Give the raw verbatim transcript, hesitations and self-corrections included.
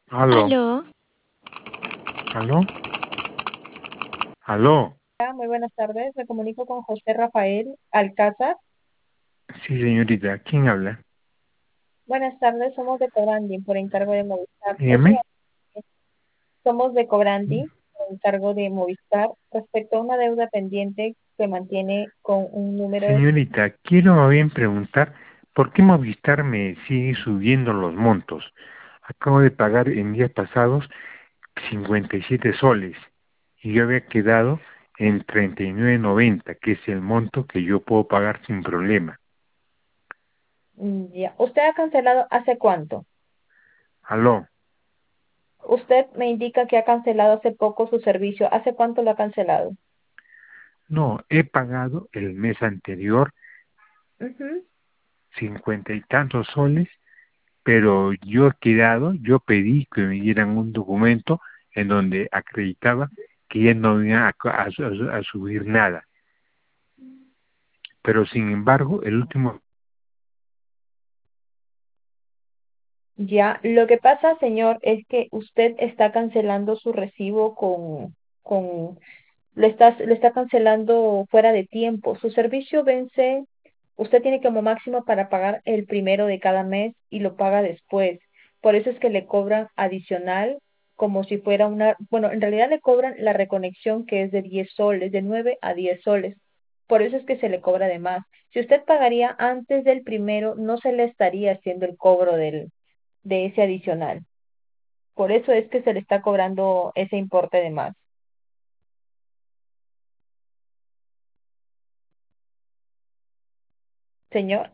Aló, Aló, aló, aló. Hola, muy buenas tardes. Me comunico con José Rafael Alcázar. Sí, señorita, ¿quién habla? Buenas tardes, somos de Cobranding por encargo de Movistar. Es Dígame. una- somos de Cobranding por encargo de Movistar respecto a una deuda pendiente que mantiene con un número de... Señorita, quiero más bien preguntar por qué Movistar me sigue subiendo los montos. Acabo de pagar en días pasados cincuenta y siete soles y yo había quedado en treinta y nueve noventa, que es el monto que yo puedo pagar sin problema. Mm, Ya. ¿Usted ha cancelado hace cuánto? Aló, Usted me indica que ha cancelado hace poco su servicio. ¿Hace cuánto lo ha cancelado? no, he pagado el mes anterior Ujú. cincuenta y tantos soles, pero yo he quedado, yo pedí que me dieran un documento en donde acreditaba que ya no iba a, a- a- a subir nada. Pero sin embargo, el último, Ya, lo que pasa, señor, es que usted está cancelando su recibo con, con lo está, lo está cancelando fuera de tiempo. Su servicio vence, usted tiene como máximo para pagar el primero de cada mes y lo paga después. Por eso es que le cobran adicional, como si fuera una, bueno, en realidad le cobran la reconexión que es de diez soles, de nueve a diez soles. Por eso es que se le cobra de más. Si usted pagaría antes del primero, no se le estaría haciendo el cobro del, de ese adicional. Por eso es que se le está cobrando ese importe de más. Señor.